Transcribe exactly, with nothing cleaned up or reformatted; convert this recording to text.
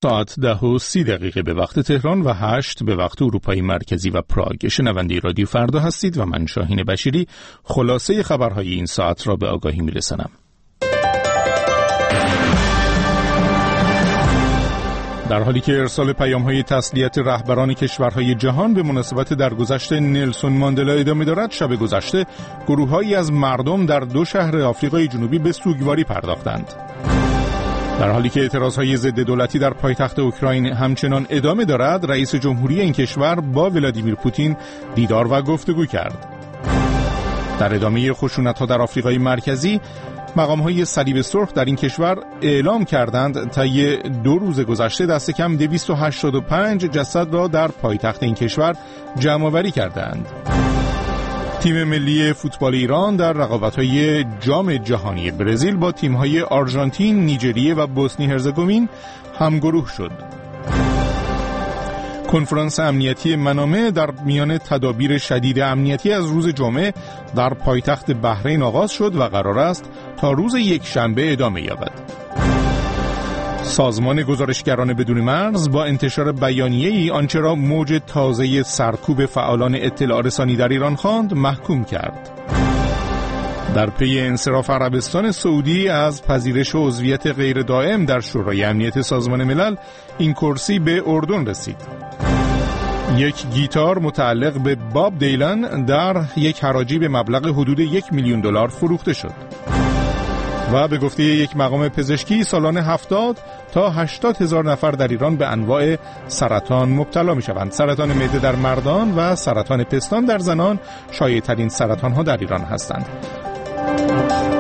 ساعت ده و سی دقیقه به وقت تهران و هشت به وقت اروپای مرکزی و پراگ. شنونده رادیو فردا هستید و من شاهین بشیری خلاصه خبرهای این ساعت را به آگاهی می‌رسانم. در حالی که ارسال پیام‌های تسلیت رهبران کشورهای جهان به مناسبت درگذشت نلسون ماندلا ادامه دارد، شب گذشته گروه‌هایی از مردم در دو شهر آفریقای جنوبی به سوگواری پرداختند. در حالی که اعتراضهای ضد دولتی در پایتخت اوکراین همچنان ادامه دارد، رئیس جمهوری این کشور با ولادیمیر پوتین دیدار و گفتگو کرد. در ادامه خشونت‌ها در آفریقای مرکزی، مقام‌های صلیب سرخ در این کشور اعلام کردند طی دو روز گذشته دست کم دویست و هشتاد و پنج جسد را در پایتخت این کشور جمع‌آوری کردند. تیم ملی فوتبال ایران در رقابت‌های جام جهانی برزیل با تیم‌های آرژانتین، نیجریه و بوسنی هرزگوین همگروه شد. کنفرانس امنیتی منامه در میان تدابیر شدید امنیتی از روز جمعه در پایتخت بحرین آغاز شد و قرار است تا روز یک شنبه ادامه یابد. سازمان گزارشگران بدون مرز با انتشار بیانیه‌ای آنچه را موج تازه سرکوب فعالان اطلاع رسانی در ایران خواند محکوم کرد. در پی انصراف عربستان سعودی از پذیرش عضویت غیر دائم در شورای امنیت سازمان ملل، این کرسی به اردن رسید. یک گیتار متعلق به باب دیلان در یک حراجی به مبلغ حدود یک میلیون دلار فروخته شد. و به گفته یک مقام پزشکی سالانه هفتاد تا هشتاد هزار نفر در ایران به انواع سرطان مبتلا می شوند. سرطان معده در مردان و سرطان پستان در زنان شایع ترین سرطان ها در ایران هستند.